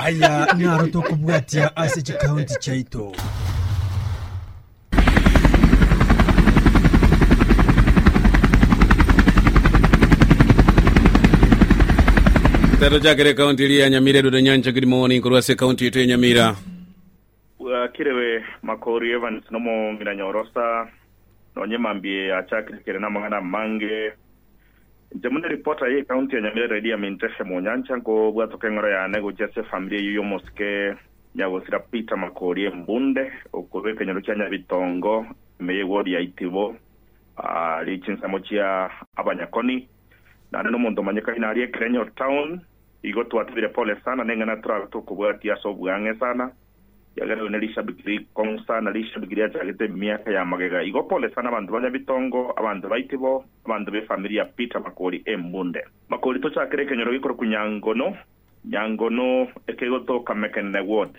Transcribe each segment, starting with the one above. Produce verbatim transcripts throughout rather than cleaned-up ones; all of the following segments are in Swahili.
aya ngaro to kubwatia ase county chaito. Tero jakere county ya Nyamira do Nyancha. Good morning kurwase county yetu ya Nyamira. Uh, kirewe Makori Evans nomo miranyorosa nonye mambie achakiri kire na mangana mange. Jamune reporter ye county ya Nyamira ready aminteshe mo Nyancha ngo bwatoke ngoro ya nego jese familia yuyo moske nyago sira Peter Makori mbunde okube kenyero cyanya bitongo meye wodi ya Itibo ah uh, lichinsa mochia abanyakoni na neno mondo manyeka ina ali Krenyo town igo twatibire pole sana nengana tra to kubwatia so bwange sana yagara unelisha bikiri konsa na lisha bikiri achagete miaka ya magega igo pole sana abantu banya bitongo abantu baitibo abantu be familia Peter Makori embunde Makori to chakere kenyero gikoro kunyangono nyangono ekego to kamekene ward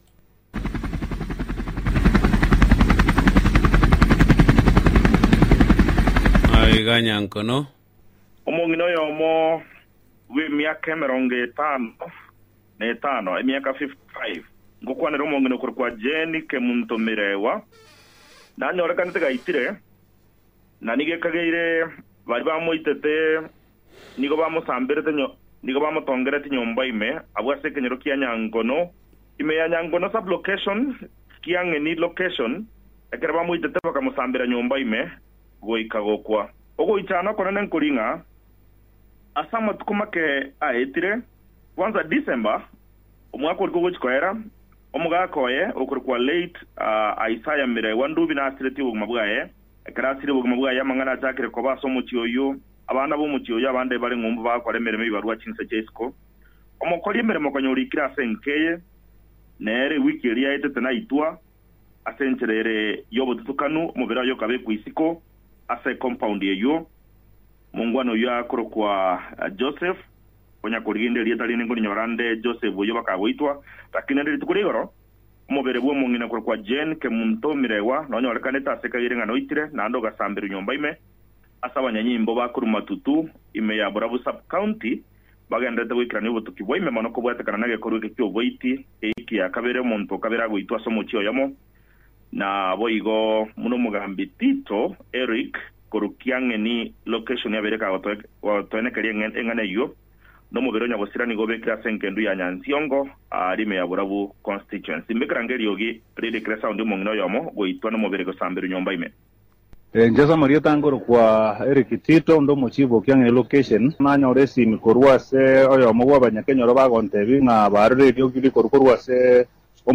ai ganyankono omongino yomo we miaka meronge tano ne tano e miaka fifty-five ngokwana ro mongino kwa jeni ke muntu mirewa na nyora kanete gaitire na nige kageire bari bamuitete nigo bamusambere tenyo nigo bamutongere tinyomba ime abwase kenyero kia nyangono ime ya nyangono sub location kiange ni location ekere bamuitete bakamusambira nyomba ime goikagokwa ogo ichana konene nkuringa asama tukumake aetire kwanza December omwaka uriko gochikoera omuga koye okurikwa late uh, Isaiah mire wandubi na astreti ogumabwaye ekrasire ogumabwaye amangana zakire ko baso muchiyoyo abana bo muchiyoyo abande bari ngumbu bakore mereme bibarwa chinse chesko omukori meremo kanyori kira senkeye nere wiki eri aetete na itwa asencherere yobo tutukanu mubera yo kabe kuisiko ase compound yeyo mungwano ya kwa uh, Joseph konya kuriginde lieta lingo nyorande Joseph uyo bakagwitwa lakini ndi tukurigoro mubere bwo mungina kwa Jen ke muntu mirewa no nyorekaneta aseka yirenga no itire nando gasambira nyomba ime asaba nyanyimbo bakuru matutu ime ya Burabu sub county bagenda tawikirani ubutukibwa ime manoko bwatekana nage koruke kyo boiti eki akabere muntu kabera gwitwa somo chiyo yamo na boigo muno mugambi Tito Eric korukiange ni location ya bereka wato watone kali engane yo no mubero nyabosira ni gobe kira senkendu ya Nyansiongo arime ya Burabu constituency mbekirangeri yogi rede kresa undi mongino yomo goitwa no mubere go sambiro nyomba ime e njasa maria tangoro kwa Eric Tito ndo mochibo kiange location nanyore si mikorwa se oyo mogwa banyakenyoro bagontebi nga barre yo gili korkorwa se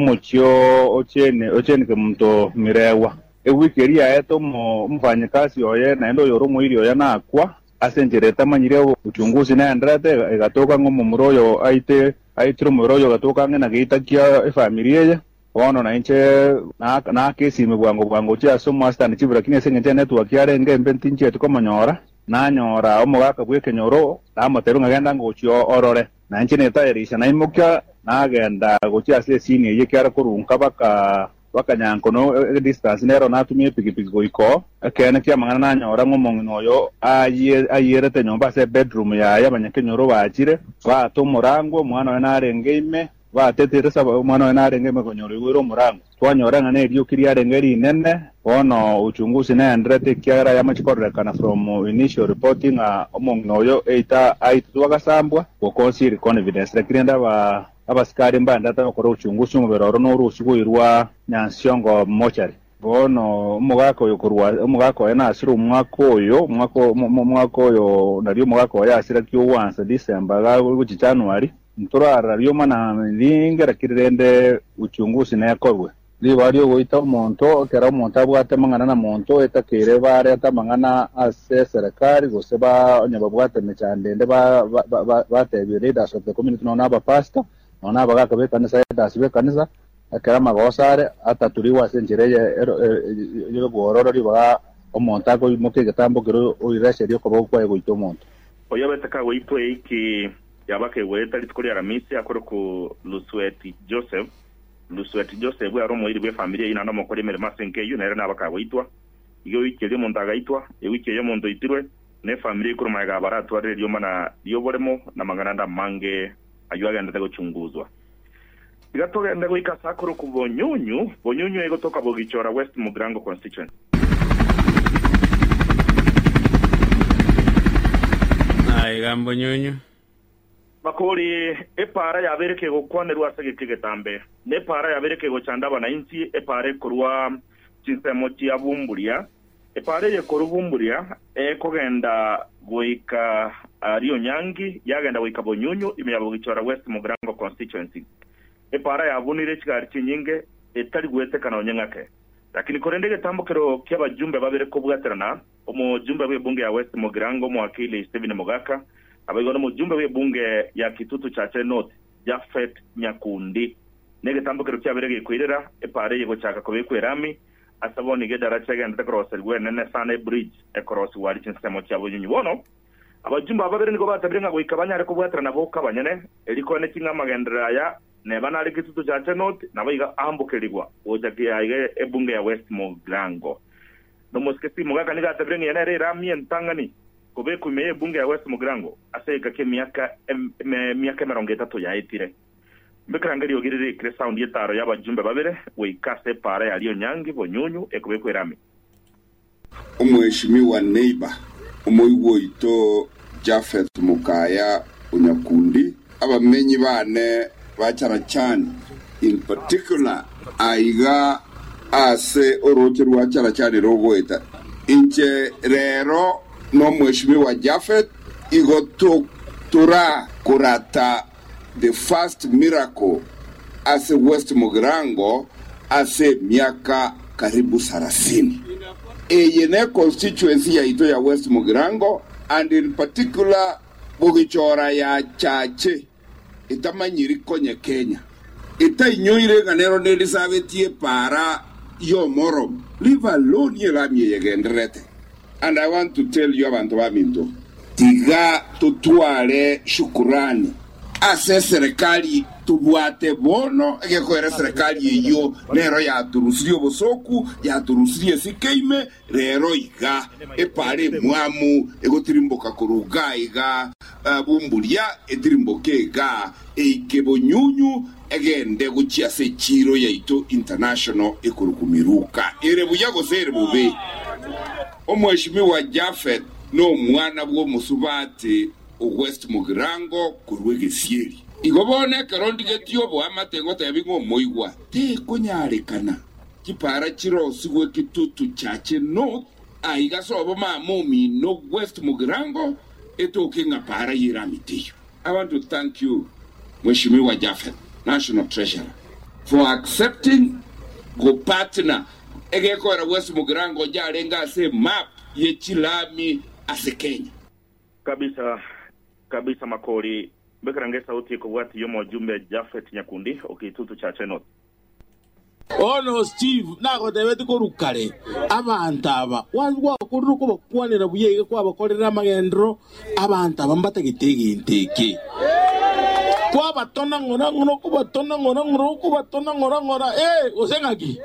omochio ochene ochene ke mto mirewa e wiki eri aeto mo mfanyakazi oye naendo yoro moirio ya nakwa asenjereta manyire uchunguzi na andrate egatoka ngomo muroyo aite aitro muroyo gatoka ngena geitakia familia ye ono na inche na na kesi mebwango bwango cha so master ni chibura kine sengente network yare ngembe ntinche to komanyora na nyora omugaka bweke nyoro na motero ngagenda ngochio orore na inche neta erisha na imukya na agenda gochia se sini ye kyara kurunka baka wakanyankono distance nero natumie pikipiki goiko akene kya mangana na nyora ngomongino yo aye ayerete nyomba se bedroom ya yabanyakenyoro bachire ba to murango mwana na rengeime ba teteresa mwana na rengeme konyoro igoro murango twanyora ngane rio kiri arengeri nene ono uchunguzi na andrete kyara yamachikorrekana from initial reporting omongino yo eita aitwakasambwa ko consider confidence rekirenda ba abasikari mbanda takora uchunguzi muberoro no rusugo irwa Nyansiongo mochari bono umugako yokurwa umugako yana asira umwaka oyo umwaka umwaka oyo nari umugako ya asira kyo once December ga guchi January nturara ryo mana lingera kirende uchunguzi na yakorwe libari goita monto kera monta bwate mangana na monto etakere bare atamangana ase serikali goseba nyababwate mechande ba batebire leaders of the community no naba pastor no naba gakabe kanisa dasibe kanisa akera magosare ataturiwa senjereye yo gororo riba omonta go moke gatambo kero oirashe ryo ko kwa goito monto oyo betaka goito iki yabake weta litkori aramisi akoro ku Lusweti Joseph Lusweti Joseph ya romo iri be familia ina no mokore mere masenke yu nere nabaka goitwa iyo wiki yo monta gaitwa e wiki yo monto itirwe ne familia kuro maga baratu ari ryo mana yo boremo na magana nda mange ayuaga ndata go chunguzwa Igatogenda guika sakuru ku Bonyunyu, Bonyunyu egotoka Bogichora West Mugrango constituency. Ai gambo Nyunyu. Makori epara ya bereke go kwanerwa sege kigetambe. Ne para ya bereke go chanda bananchi epare kurwa chinsemo chia bumburia. Epare ye korubumburia e kogenda goika Rio Nyangi yagenda goika Bonyunyu imya Bogichora West Mugrango constituency. Epara ya bunire chigari chinyinge etari gwete kana onyangake. Lakini korendege tambokero ky'abajumbe babere ko bwaterana omujumbe w'ebunge ya West Mugrango mwakili Steven Mogaka abayigono mujumbe w'ebunge ya Kitutu Chache North Jafet Nyakundi nege tambokero ky'aberege kwirera epare yego chaka ko bekwerami asaboni gedara chagenda cross rwene sana bridge e cross wali chinsemo cy'abonyunyu bono abajumbe babere nigo batabrenga go ikabanyare ko bwaterana bo kabanyene eliko ne kinga magendera ya nebana ari Kitutu Chache North nabayiga ambokerirwa ojagiye aige ebunge ya West Mugrango no moskesi Mogaka niga tabrenge yanere rami entangani kobe kumeye bunge ya West Mugrango aseka ke miaka miaka mirongo itatu ya etire mbekangari ogirire kre sound yetaro y'abajumbe babere we kase para ya Rio Nyangi Bonyunyu ekobe kwerami Omweshimiwa neighbor omoyigwo ito Jafet Mukaya Unyakundi abamenyi bane bachara chani in particular aiga ase oroche rwachara chani rogoeta inche rero no mweshimiwa Jafet igoto tura kurata the first miracle ase West Mugrango ase miaka karibu sarasini eyene constituency ya ito ya West Mugrango and in particular Bogichora ya Chache itamanyiri konye Kenya ita inyoire ganero nelisabetie para yo morom leave alone yelamye yegendrete. And I want to tell you abantu baminto tiga tutwale shukurani ase serikali tubwate bono egekoera serikali iyo nero ya turusirio bosoku ya turusirie sikeime rero iga epare mwamu egotirimboka kuruga iga uh, bumburia etirimboke ga eike Bonyunyu egende guchia se chiro ya ito international ekurukumiruka ere buyago sere bube omweshimiwa Jafet no mwana bwo musubati West Mugrango kurwege sieri igobone karondi getyo bo amatengo tabingo moigwa te konyarekana kipara chiro sigwe Kitutu Chache North aiga sobo ma momi no West Mugrango etoke ngapara yiramitiyo. I want to thank you Mweshimiwa Jafet, National Treasurer, for accepting go partner egeko era West Mugrango jarenga se map ye chilami ase Kenya kabisa kabisa makori bekange sauti ko wati yomo jumbe Jafet Nyakundi okitutu Chache North. Ono Steve nako tebeti ko rukare abantu aba wazwa kuruko bakwanira buyege kwa bakorera magendro abantu abambata gitege inteke kwa batona ngora ngoro ko batona ngora ngoro ko batona ngora ngora eh osengaki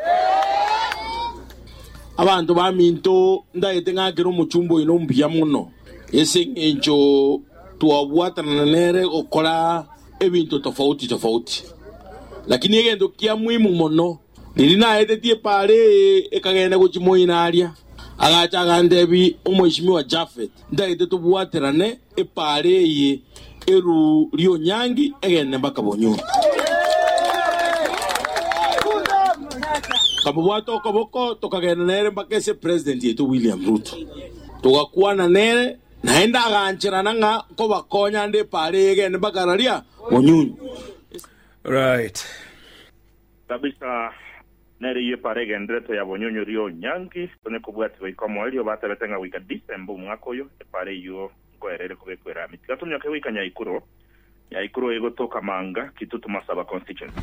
abantu baminto ndaite ngakiro muchumbo ino mbya muno esengenjo tuwabwatana nere okora ebintu tofauti tofauti lakini egendo kia muhimu mono nilina etetie pare ekagenda kuchimoinaria agacha gandebi omweshimiwa Jafet ndaite tubwaterane epare ye eru Rio Nyangi egende mpaka Bonyunyu kabwato koboko tokagenda nere mpaka ese president yetu William Ruto tugakuwa na nere naenda aganchirana nga ko bakonya nde pare egende mpaka raria Bonyunyu. Right kabisa nere ye pare gendreto ya Bonyunyu Rio Nyangi tone kubwati wikomo elio batabetenga wika December mwakoyo epare yo koerere kubekwera mitikatumya ke wika Nyaikuro Nyaikuro ego toka manga Kitutu Masaba constituency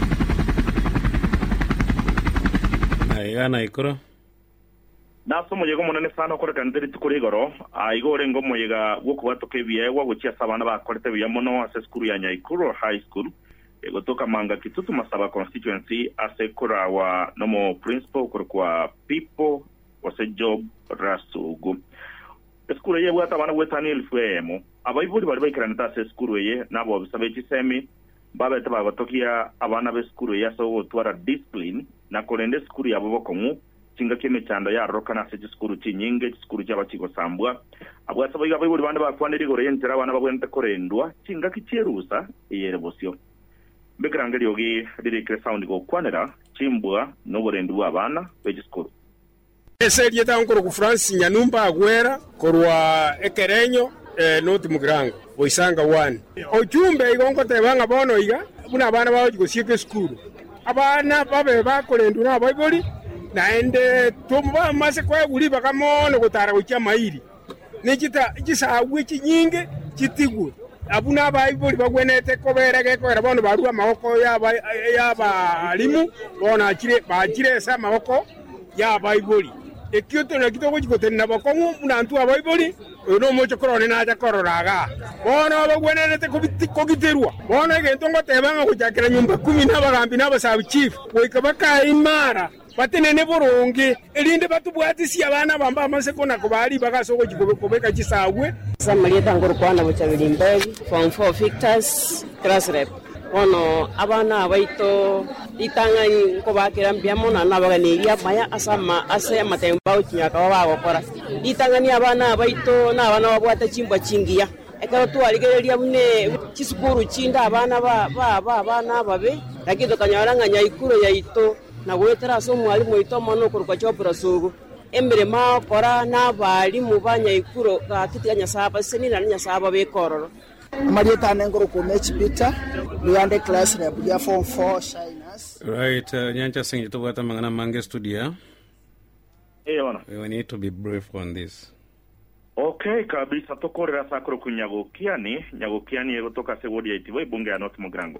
aiga Nyaikuro naso moyego monene sana kore kandiri tukurigoro aigore ngo moyega gukubatoke biewa guchia sabana bakorete bya mono ase skuru ya Nyaikuro high school ego toka manga Kitutu Masaba constituency ase kura wa nomo principal kuri kwa people wase job rasugu skuru ye bwata bana wetani elfuemo abayibuli bali bayikarana ta ase skuru ye nabo bisabe chisemi babete bagotokia abana b'eskuru yaso gotwara discipline na kolende skuru yabo bokongu kinga kemechando ya roka na seje skuru chinyinge skuru cyaba kigosambwa abwasa bayiga bayiburi bande bakwanira igoro yentera abana babwente korendwa kinga kicherusa iyerebosyo bekrangeli yogi direct sound go kwanira chimbwa no borendu abana beje skuru eserie tankoro ku France Nyanumba Agwera korwa Ekerenyo eh, noti Mugirango Boisanga one ojumbe igongo tebanga bono iga buna abana bawo gosieke skuru abana babe bakolendu na bayibuli naende tumba mase kwa buli bakamono gutara gukia mairi nikita gisawe kinyinge kitigwe abuna bayibuli bagwenete koberege kwera bono barua mahoko yaba yaba limu bona kire bajire sa mahoko ya bayibuli ekyoto na kitoko gikotena bakongu munantu abayibuli no mocho korone na ja kororaga bona bagwenete kogiterwa bona gento ngotebanga kujakira nyumba kumi na bagambi na basabu chief boikabaka imara batenene boronge elinde batubwatisi abana bamba amaseko na kubali bagasoko gikobeka gisawe Samarieta ngoro kwana buchabiri mbegi form four Victors class rep ono abana baito itanga ko bakira mbiamo na nabaganiria maya asama ase matemba ukinyaka babagokora itanga ni abana baito na abana babwata chimbwa chingia ekaro twaligereria mune kisukuru chinda abana ba ba ba abana babe lakini kanyaranga nyaikuro yaito na gwetera so mwalimu ito mono kurukwa chopura sugu embere ma kora na bali mubanya ikuro ga kitiganya saba seni na nya saba be kororo Marieta nengoro ku match Peter niande class rep ya form four shiners right uh, nyancha singi to bata mangana mange studio eh wana we need to be brave on this. Okay kabisa tokorera sakro kunyagokiani nyagokiani yego toka segodi ya itiwe bunge ya North Mugirango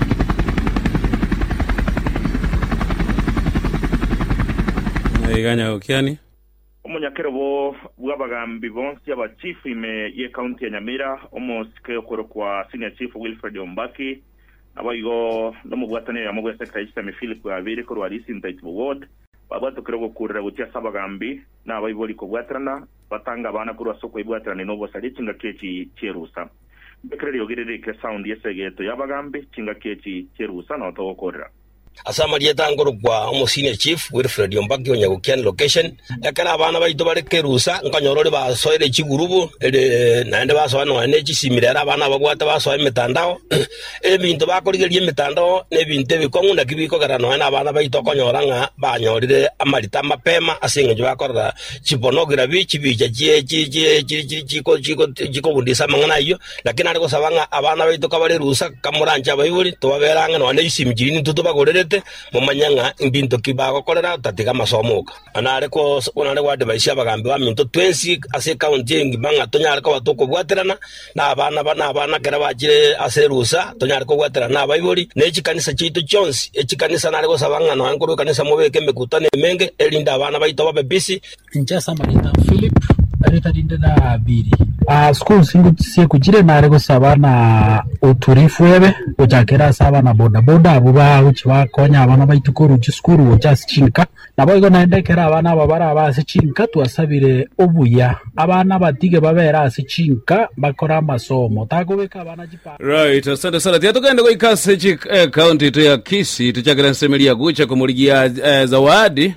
iganya okiani umunyakero bo bwabagambi bonsi aba chief ime ye county ya Nyamira omoske okoro kwa senior chief Wilfred Ombaki abayigo no mubwatane ya mugwe secretary Sami Philip abiri ko rwalisi ntaitbo ward babato kirego kurira gutia sabagambi na abayiboli ko bwatrana batanga abana kuri wasoko ibwatrana no bosali kinga kechi cherusa bekreri yogirire ke sound yesegeto yabagambi kinga kechi cherusa no to okorera Asamarieta ngoro kwa omo senior chief Wilfred Ombaki onyagukian location ekara abana baito barekerusa nkanyorore basoire chigurubu ere naende basoa no ane chisimirera abana bagwata basoa emitandao ebintu bakorigerie emitandao nebinte bikongu na kibiko garano na abana baito konyoranga banyorire amarita mapema asinge bakorera chibonogira bichi bicha chie chie chie chiko chiko chiko bundisa mangana iyo lakini ari gosabanga abana baito kabare rusa kamuranja bayuri tobaberanga no ane isimjini tutubagorere mumanyanga imbinto kibago kolera tatiga masomoka anare ko onare wa debaisha bagambi wa minto twenty ase county ngibanga tonyare ko batoko bwaterana na abana bana abana kera bajire aserusa tonyare ko bwaterana abayibori nechi kanisa chitu chonsi echi kanisa nare ko sabanga no ankuru kanisa mobeke mekutane menge elinda abana baito babe bisi nja Samarieta Philip areta dinde na abiri a school singu sie kujire nare ko sabana uturifu ebe ojakera saba na boda boda abuba uchiwa konya abana baitukuru chiskuru just chinka nabo igo naendekera abana babara abase chinka twasabire obuya abana batige babera ase chinka bakora amasomo takobeka abana jipa right asante sana tia tukende ko ikase chi eh, county to ya Kisii tuchakira nsemelia gucha kumuligia eh, zawadi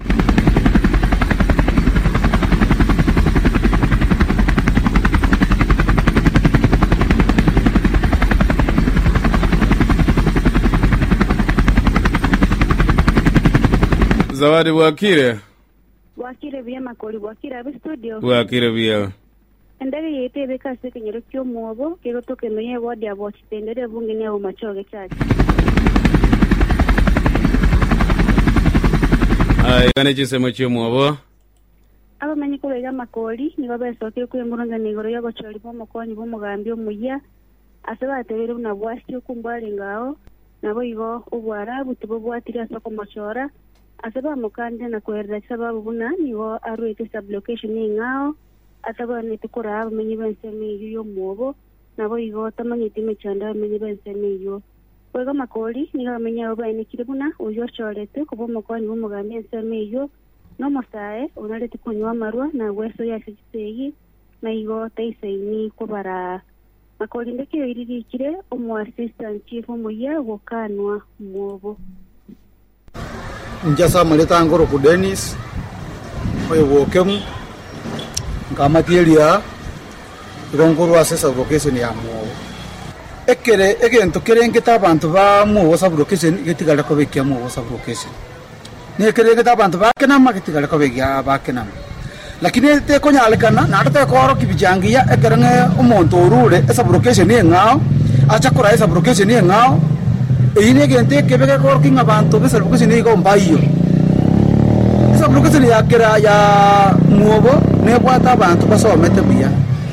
zawadi bwakire bwakire bya makoli bwakire abi studio bwakire bya ndari yete beka se kenyero kyo mwobo kego toke menye wodi abo chitendere bunge ne umachoge chachi ai kane chisemo kyo mwobo aba manyi ko bega makoli ni baba soke ku emuranga ni goro yago choli bomo konyi bomo gambyo muya asaba tebere na bwasti kumbali ngao nabo igo ubwara butubo bwatira soko machora asaba mukande na kuerda sababu buna niwo aruite sublocation ingao asaba ni tukura amenyi bensemi yo mwobo nabo igo tamanyi time chanda amenyi bensemi yo kwega makoli ni amenya oba ni kiribuna uyo cholete kubo mukoni bo mugambe ensemi yo no mosae unalete kunywa marwa na weso ya sitegi na igo taisaini kubara makolinde kio iririkire omu assistant chief omuya gokanwa mwobo njasa maleta ngoro ku Dennis oyo wokemu ngamatilia irongoro assessor vocation ya mwobo ekere egento kerengeta abantu ba mwobo sub location getigala ko bekia mwobo sub location ne kerengeta abantu ba kenama getigala ko bekia ba kenama lakini te konyalekana nadate koro kibijangia ekerenge umuntu urure sub location ni ngao acha kora sub location ni ngao eyine gente kebeke koro kinga abantu be sub location ni ko mbayo sub location ya kera ya mwobo ne bwata abantu basomete biya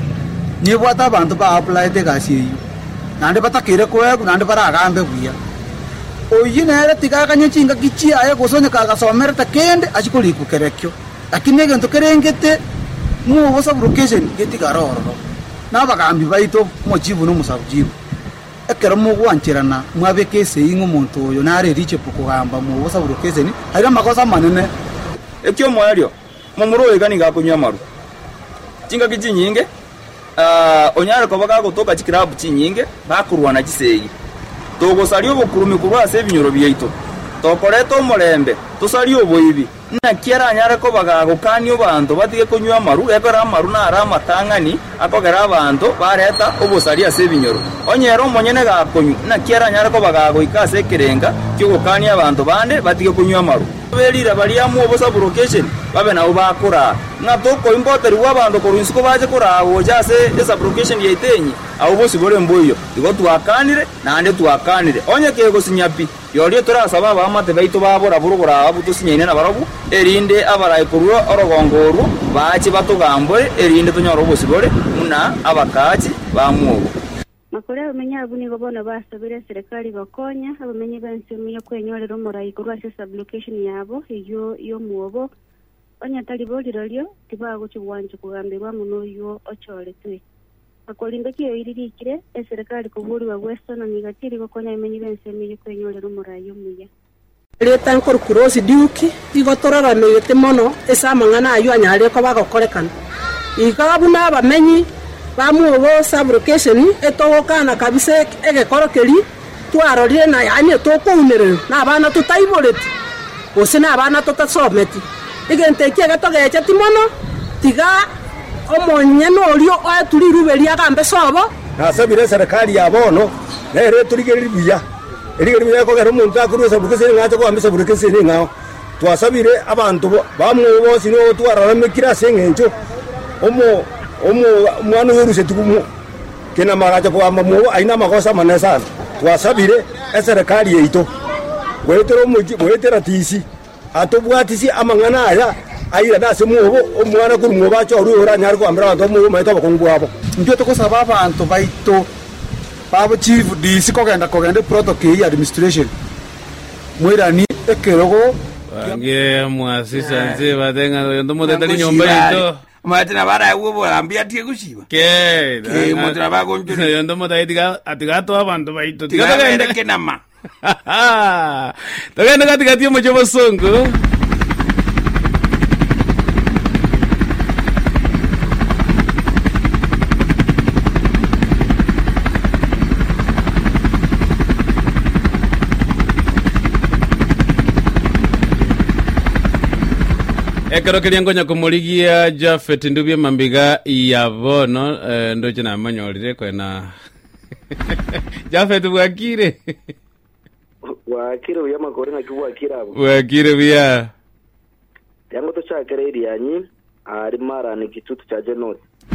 ni bwata abantu ba apply te gasi nande batakire ko ego nande baragambe buya oyine era tigakanye chinga kichi aye gusonye kaga somera takende achikoli kukerekyo lakini ngento kerengete mu wosa location getigaroro nabagambi baito mochibu no musabujibu ekero mu gwanchirana mwabeke seingo muntu oyo nare riche pukugamba mu wosa location hari makosa manene ekyo moyario mumuro igani gakunywa maru chinga kichi nyinge Uh, onyare ko baga gutoka chikirabu chinyinge bakurwana gisegi togosari obukurumi kurwa se binyoro byeito tokoreto murembe tusari oboibi na kiera nyare ko baga gukani obantu batige kunywa maru ekora maru na ara matangani akogera abantu bareta obosari ase binyoro onyero monyene gakonyu na kiera nyare ko baga goikase kirenga kyo gukani abantu bande batige kunywa maru berira bali amu obosa location babe nawo bakura ngatoko impoteri w'abantu korunsiko baje kurawo jase esa location yetenyi abo bose bore mboyo igo twakanire nande twakanire onye kego sinyapi yori turasaba abamate baito babora burugura abo tusinyene na barabu erinde abaraye kurwo orogongoru bachi batugambore erinde tunyoro bose bore muna abakachi bamuwo makore abamenya abuni gobona basabire serikali bakonya abamenye bansemiye kwenyolera omurai kurwa sub location yabo iyo yo muobo onya taliboliro lyo tibago kibwanje kugambirwa muno yo ocholetwe akolinda kiyo iririkire eserikali kuburiwa western nigatiri bakonya imenye bansemiye kwenyolera omurai omuya leta nkor cross duke igotorora meyete mono esamangana ayo anyale ko bagokorekana igabuna abamenyi bamuobo sub location etogokana kabise egekorokeri twarorire na yani tokounere na abana tutaiboreti ose na abana tutasometi igente kiega togeche timono tiga omonye norio aturi ruberia gambe sobo nasabire serikali yabono nere turigeri biya erigeri biya ko gero muntu akuru sub location ngacho ko ambe sub location ngao twasabire abantu bamuobo sino twararame kira sengencho omo omo mwana yoruse tukumu kena magacha kwa mamu aina makosa manesa twasabire eserikali yeito wetero muji wetera tisi atobwatisi amangana aya aira dase mubo omwana kuri muba cho rura nyar ko ambra ndo mubo maito bakongbu abo ndio tukosaba abantu baito babo chief disi ko genda ko genda protocol administration mwirani ekerogo wange mwasisa nze batenga ndo modetali nyomba ito matina bara ubo ambia tie kushiba ke ke motra ba gonjo yondo motai tiga atigato abantu baito tiga togende kenama togende katikati yo mocho bosongo ekero keliangonya kumurigia Jafet ndubye mambiga ya bono uh, ndoche na manyolire kwena Jafet bwakire wakire uya makore na kiwakira abo wakire bya yango to chakere irianyi ari mara ni kitutu cha Genot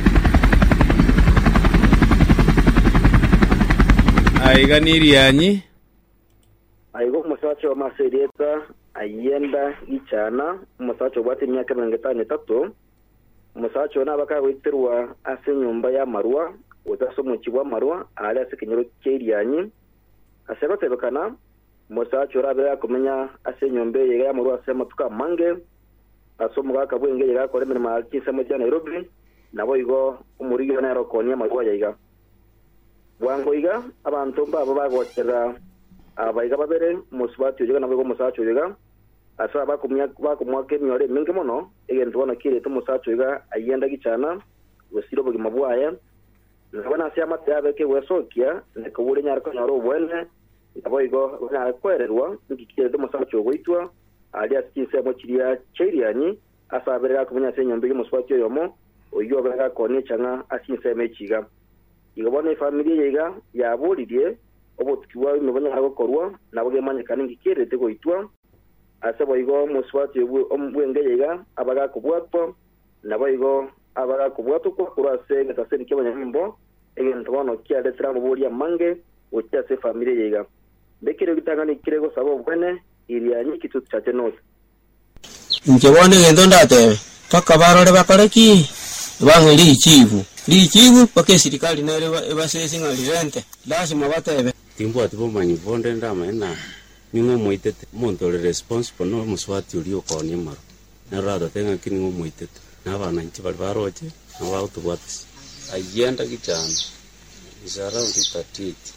aiga ni irianyi aigo musacho wa maserieta ayenda ichana musacho bwate myaka mirongo itanu n'itatu musacho nabaka witerwa ase nyumba ya Marwa utaso mu kibwa Marwa ali ase kinyoro cy'irianyi aseba tebekana musacho rabe yakumenya ase nyumba ya Marwa ase matuka mange aso mugaka bwenge yega kore mirimo akise mu cya Nairobi nabo igo umuriyo na rokonya Marwa yayiga bwangoiga abantu babo bagotera abaiga babere musubati yoga nabo musacho yoga asa bakumya bakumwake nyore mingi mono egento bona kire to musacho yoga ayenda gicana wasiro bugima bwaya Nabona sia mate abeke wesokia ne kubure nyar ko nyaro bwene naboigo na kwererwa ngikire de musacho goitwa ali asikise mo chiria cheriani asaberera kumunya senyombe muswacho yomo oyo bega kone changa asinse mechiga igobone familia yiga yaburirie obotukiwa nobanya hago korwa naboge manyekana ngikire de goitwa aseboigo muswacho omwenge yiga abaga kubwatwa naboigo abaga kubwatwa ko kurase gataseni kebanyambo egento bono kia de tramo boria mange ocha se familia yiga bekire gitangani kirego sabo bwene irianyi kitu chache note Nkebone gendo ndate paka barore bakareki bange li chivu li chivu pake serikali nere basesi ngali rente lazima batebe timbo atibo manyi bonde ndama ena ningo moitete montole responsible no muswati uri okoni maro na rada tenga kiningo moitete na bana nchi baroche na ba utubwatsi ayenda kichana is around thirty-eight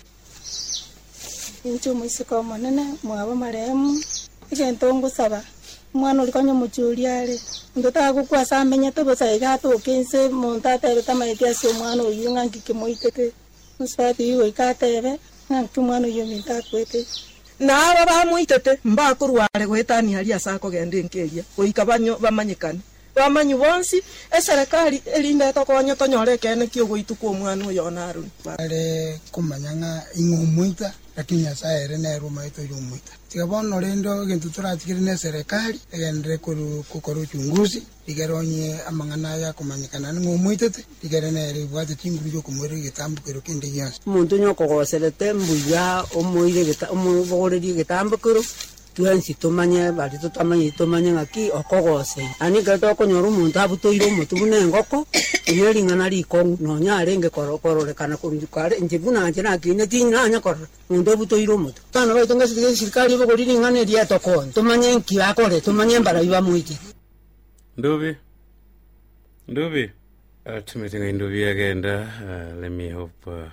incho musiko monene mwabo maremu igentongo saba mwana ulikonyo muchuliale ndota gukwa samenye to bosaiga to kense montate betamaite asio mwana uyunga ngikimoitete muswati iwe ikatebe ngantu mwana uyumita kwete na aba bamuitete mbakurware gwetani ali asako gende nkeria oikabanyo bamanyikani bamanyu bonsi eserekali elinda tokonyo tonyore kene kyo goituko mwana uyo naruni ale kumanyanga ingumuita lakini asaere ne ruma ito yumuita tigabono rendo gento turatikire ne serikali egendre kuru kukoro chunguzi igeronye amangana ya kumanyikana ngumuitete igere ne ribwate chinguru yo kumuri gitambukiro kinde yansi muntu nyoko goserete mbuya omuire gita omubogoreri gitambukiro tuensi tumanye bali tutamanye tumanye ngaki okogose ani gato konyoro muntu abutoiro mutubune ngoko yeri ngana liko no nyarenge korokoro rekana kunjukare njibuna nje nakine tinyanya kor muntu abutoiro mutu tano baito ngasi serikali bogoriri ngane dia tokon tumanye nki akore tumanye mbara biba muiti Ndubi Ndubi ultimately Ndubi agenda uh, let me hope uh,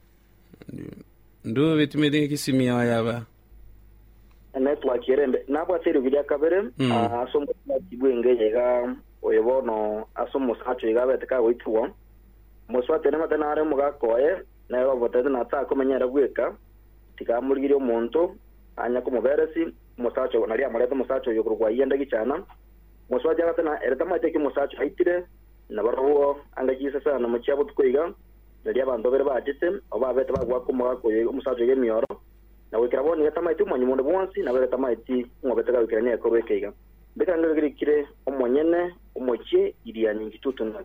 Ndubi ultimately kisimia wayaba network yerembe nabwa teri bidia kabere asomo tibwenge yega oyobono asomo sacho yega beteka goitwa moswate ne matana are muga koye na yo botete na ta komenyera gweka tikamurigire omonto anya ko muberesi mosacho nari amare mosacho yo kurwa yenda gichana moswaje gatana ereta mate ki mosacho haitire na baro anga jisa sana na muchabo tukoiga nari abando bere bajite oba bete bagwa ko muga koye mosacho ye mioro na wikiraboni yatamaiti umanyi mundu bonsi na bere tamaiti ngobetega wikirane ko rekeiga bekanga girikire omonyene omochie iriani ngitutuna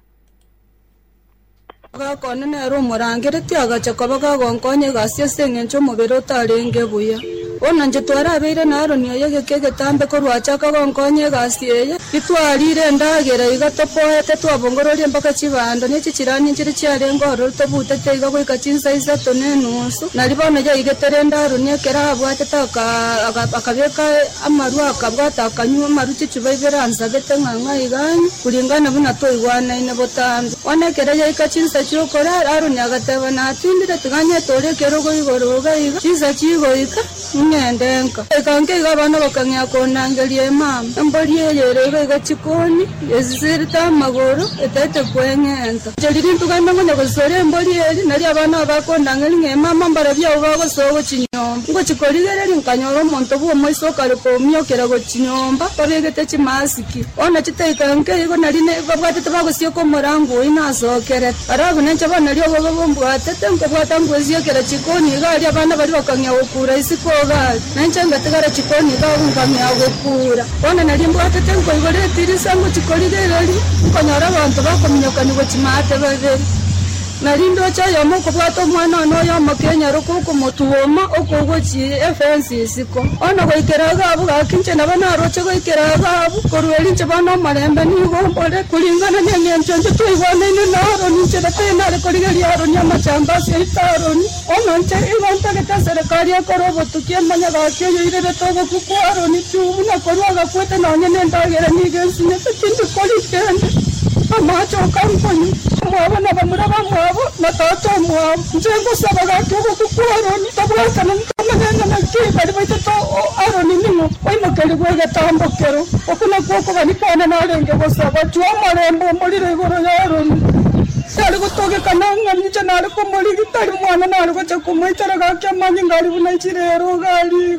Gako nene ro morangere tiaga chakoba gonkonye gasye sengencho mubero tarenge buya ona nje twara beire naro niyo yege kege tambe ko rwachaka gonkonye gasye itwarire ndagere igatopoete twabongororie mpaka chibando n'iki kirani nkiri cyarengo ro tobute teiga ko ikachinsa isa tonenusu nalibona ya igetere ndaro niekera abwate taka akabeka amarwa akabwata akanyuma maruchi chibayiranza bete nganga igani kulingana buna toigwana ine botanze onekere ya ikachinsa chokora aro nyagateba natindire tuganye tore kero go igoroga iga chiza chigoika nyendenka ekange gabana bakanya konangelie mama mbolie yere ga chikoni ezirita magoro etete kwengenta jeliri tuganye ngo nyagosore mbolie nari abana bakonangeli nge mama mbarabya ubago sogo chinyomba ngo chikorigere nkanyoro monto bwo moiso kare ko myokera go chinyomba babegete chimasiki ona chitaikange igo nari ne babwate tabagosio ko morango inazokere arabu nencha bana lyo babo bombwate temko bwata ngwezio kera chikoni gali abana bari bakanya okura isiko gali nencha ngategara chikoni ga unganya okura ona nari mbwate temko igore tirisa ngo chikorigere nkanyara abantu bakomnyokani go chimate babere narindo cha yamo ko bwato mwana no yamo Kenya roko ko motuoma okogwo chi fence siko ona go ikeraga abu akinche na bana roche go ikeraga abu korweli nche bana marembe ni go mbole kulingana nyenye nchonje tuibone ni naro ni nche tena re koligeli yaro nyama chamba seitaro ni ona nche ibanta ke ta serikali akorobo tukie manya ga kyo ire togo kukwaro ni tu na korwa kwete na nyene ndagera ni gensi ne tindu kolikende amacho kampani mwabo na bamuraba mwabo na tato mwabo njengo sabaga tuko kukwaro ni tabwata na ntamanya na kibali baito to aro ni ningo oi makali gwega tambo kero okuna koko bani kana na renge bosaba tuwa marembo mulire goro yaro Nari gutogekana ngamije nari kumurigitari mwana nari gocha kumwitara gakya manyi ngari bunakirero gari.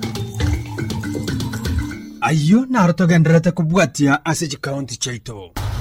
Ayo narotogenderete kubwatia ase chikaunti chaito.